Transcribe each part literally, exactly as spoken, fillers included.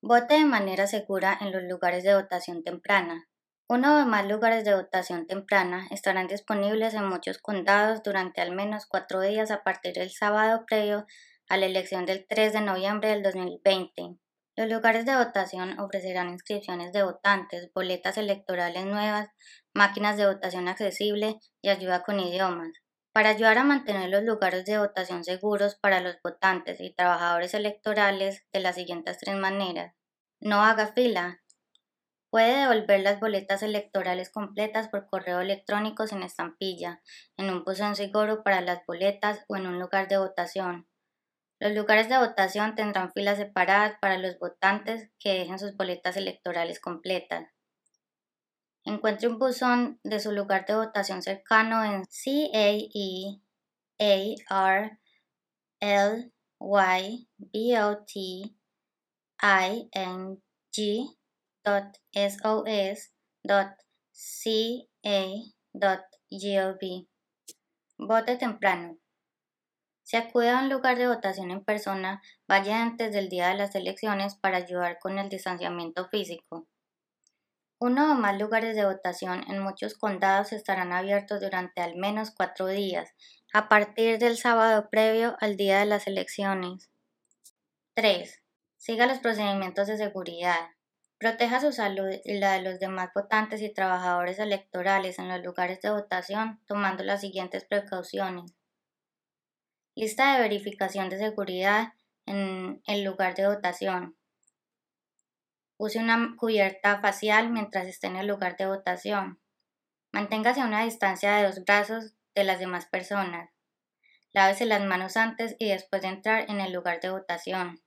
Vote de manera segura en los lugares de votación temprana. Uno o más lugares de votación temprana estarán disponibles en muchos condados durante al menos cuatro días a partir del sábado previo a la elección del tres de noviembre del dos mil veinte. Los lugares de votación ofrecerán inscripciones de votantes, boletas electorales nuevas, máquinas de votación accesible y ayuda con idiomas. Para ayudar a mantener los lugares de votación seguros para los votantes y trabajadores electorales de las siguientes tres maneras. No haga fila. Puede devolver las boletas electorales completas por correo electrónico sin estampilla, en un buzón seguro para las boletas o en un lugar de votación. Los lugares de votación tendrán filas separadas para los votantes que dejen sus boletas electorales completas. Encuentre un buzón de su lugar de votación cercano en C A E A R L Y B O T I N G dot S O S dot C A dot gov. Vote temprano. Si acude a un lugar de votación en persona, vaya antes del día de las elecciones para ayudar con el distanciamiento físico. Uno o más lugares de votación en muchos condados estarán abiertos durante al menos cuatro días, a partir del sábado previo al día de las elecciones. tres. Siga los procedimientos de seguridad. Proteja su salud y la de los demás votantes y trabajadores electorales en los lugares de votación tomando las siguientes precauciones. Lista de verificación de seguridad en el lugar de votación. Use una cubierta facial mientras esté en el lugar de votación. Manténgase a una distancia de dos brazos de las demás personas. Lávese las manos antes y después de entrar en el lugar de votación.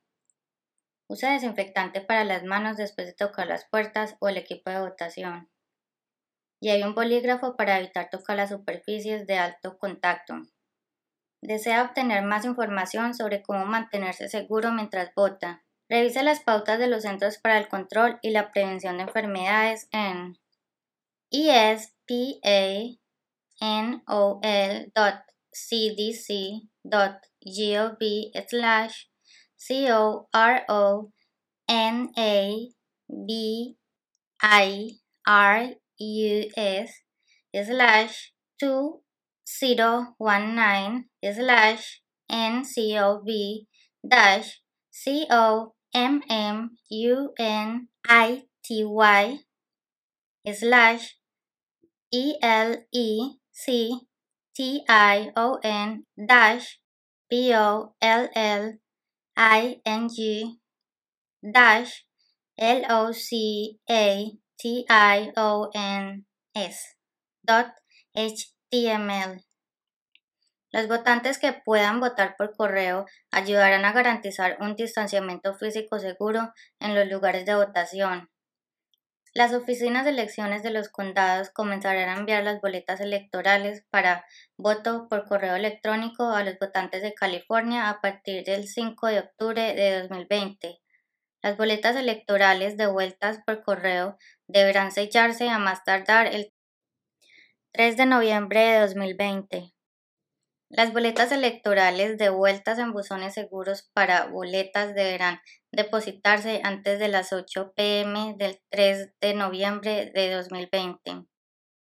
Use desinfectante para las manos después de tocar las puertas o el equipo de votación. Lleve un bolígrafo para evitar tocar las superficies de alto contacto. ¿Desea obtener más información sobre cómo mantenerse seguro mientras vota? Revise las pautas de los Centros para el Control y la Prevención de Enfermedades en E S P A N O L dot C D C dot gov slash C O R O N A V I R U S slash two zero one nine slash N C O V dash C O M M U N I T Y slash E L E C T I O N dash P O L L I N G dash L O C A T I O N S dot H T M L. Los votantes que puedan votar por correo ayudarán a garantizar un distanciamiento físico seguro en los lugares de votación. Las oficinas de elecciones de los condados comenzarán a enviar las boletas electorales para voto por correo electrónico a los votantes de California a partir del cinco de octubre de dos mil veinte. Las boletas electorales devueltas por correo deberán sellarse a más tardar el tres de noviembre de dos mil veinte. Las boletas electorales devueltas en buzones seguros para boletas deberán depositarse antes de las ocho p m del tres de noviembre de dos mil veinte.